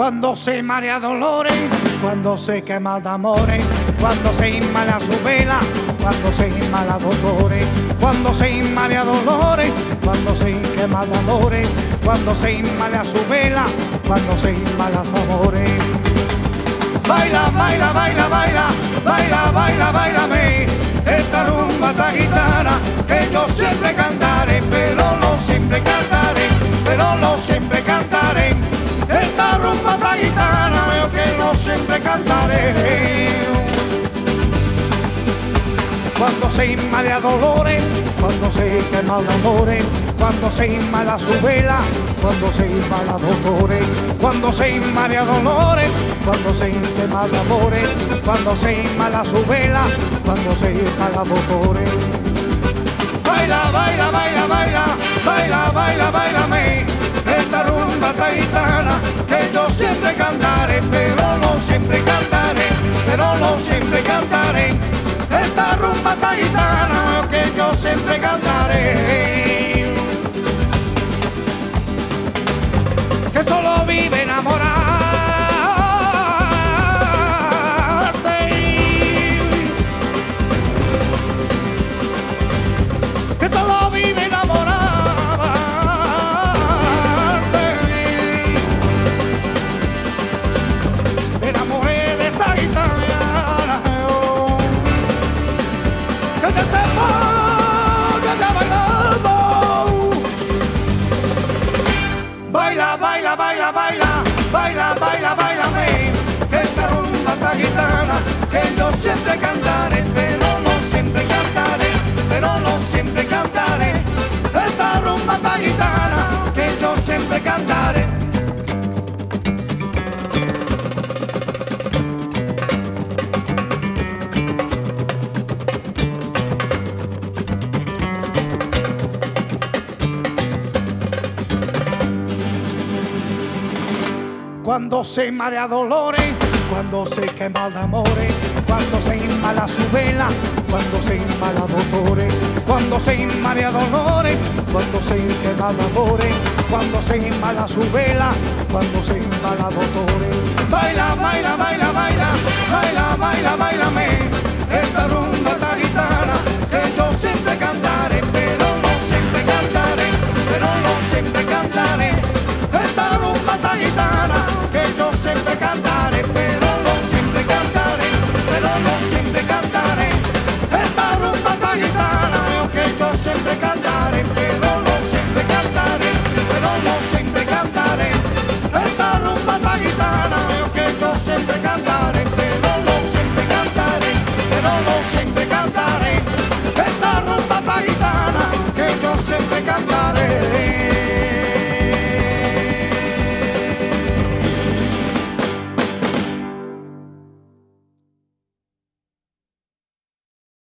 Cuando se marea dolores, cuando se quema de amores, cuando se inmala su vela, cuando se inmala dolores, cuando se inmala dolores, cuando se quema de amores, cuando se inmala su vela, cuando se inmala su amores. Baila, baila, baila, baila, baila, baila, bailame esta rumba taguitana que yo siempre cantaré, pero no siempre cantaré, pero no siempre cantaré. Esta rumba taguitana yo que no siempre cantaré. Cuando se inmala dolores, cuando se quema de amores, cuando se inmala su vela, cuando se inmala dolores, cuando se inmala dolores, cuando se quema de amores, cuando se inmala su vela, cuando se inmala dolores. Baila, baila, baila, baila, baila, baila, bailame esta rumba taguitana que yo siempre cantaré, pero no siempre cantaré, pero no siempre cantaré. Esta rumba taguitana que yo siempre cantaré, que solo vive enamorarte, que solo vive enamorarte. Me enamoré de esta guitarra. Que sepa que te ha bailado. Baila, baila, baila, baila, baila, baila, bailame esta rumba taguitana que yo siempre cantaré, pero no siempre cantaré, pero no siempre cantaré. Esta rumba taguitana que yo siempre cantaré. Cuando se marea dolores, cuando se quema de amores, cuando se inmala su vela, cuando se inmala dolores, cuando se inmala dolores, cuando se quema de amores, cuando se inmala su vela, cuando se inmala dolores. Baila, baila, baila, baila, baila, baila, bailame